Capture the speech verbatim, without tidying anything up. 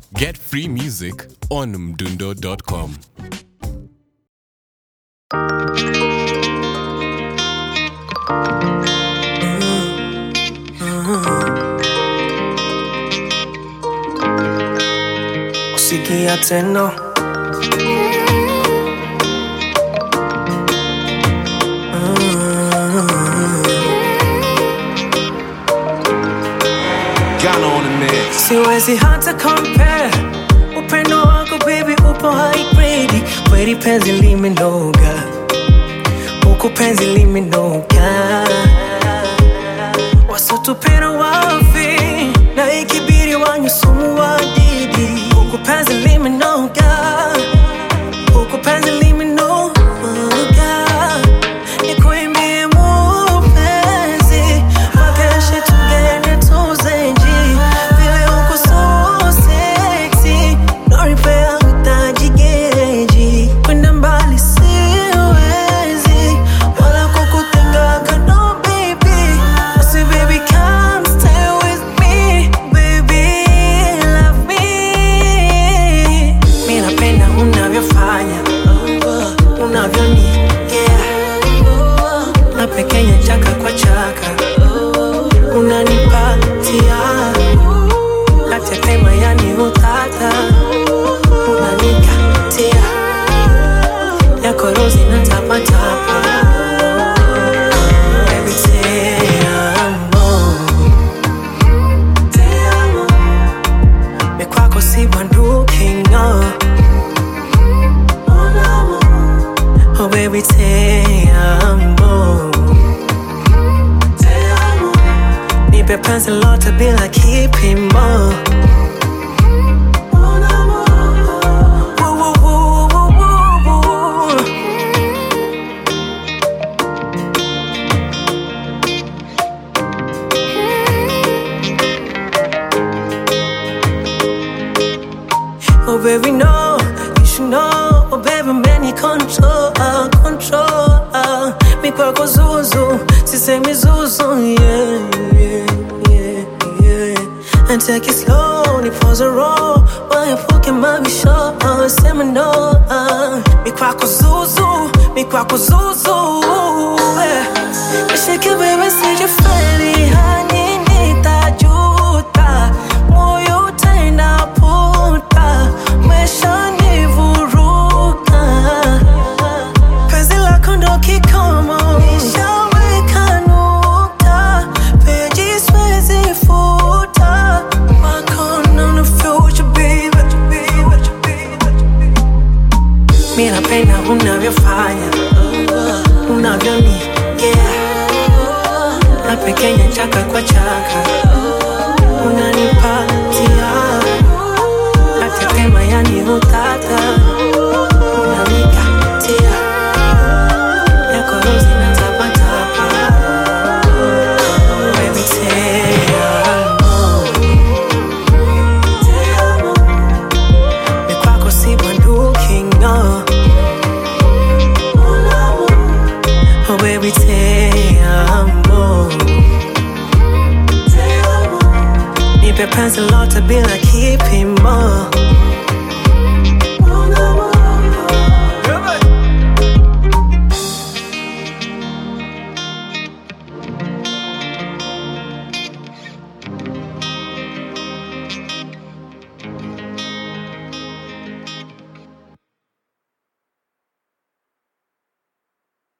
Get free music on mdundo dot com. Sikia tena Ghana on the mix. siwezi hata compare. Upendo wako baby upo high grade. Kweli penzi limenoga, uko penzi limenoga. Wasotupenda wafi na ikibiri wanyusumu wadidi. Uko penzi limenoga, uko penzi limenoga. Nikuimbie mupenzi, wakeshe tugende tuzenji. Vile uko so sexy, no repair hutaji geji. Kwenda mbali siwezi, wala kukutenga no baby. So baby come stay with me, baby love me. Mimi napenda unavyofanya, unavyonikia na pekenya chaka kwa chaka, unanipatia natetema yani utata, unanikatia yako rozi na tapa tapa. Baby te amo, te amo, me kwako si banduki no. Oh baby te amo, te amo, nipe penzi lote bila kipimo. Woo, woo, woo, woo, woo, woo. Oh baby no, you should know. Oh baby many control, uh, control uh. Mi kwako zuzu, sisemi zuzu. Yeah, yeah, yeah, yeah. And take it slow, ni pause a roll. Waepuke mabisho, uh, sema no uh. Mi kwako zuzu, mi kwako zuzu yeah. Nishike baby sijifeli, hani nitajuta. Moyo utaenda puta, mesha nivuruga. Penzi lako ndo kikomo, nishaweka nukta. Peji siwezi futa, wako na future baby. Mimi napenda unavyofanya, unavyonikia na pekenya chaka kwa chaka, unanipatia natetema yani utata, unanikatia yako rozi na tapa tapa. Baby te amo, te amo, me kwako si banduki no. Oh baby te amo, te amo, nipe penzi lote bila kipimo.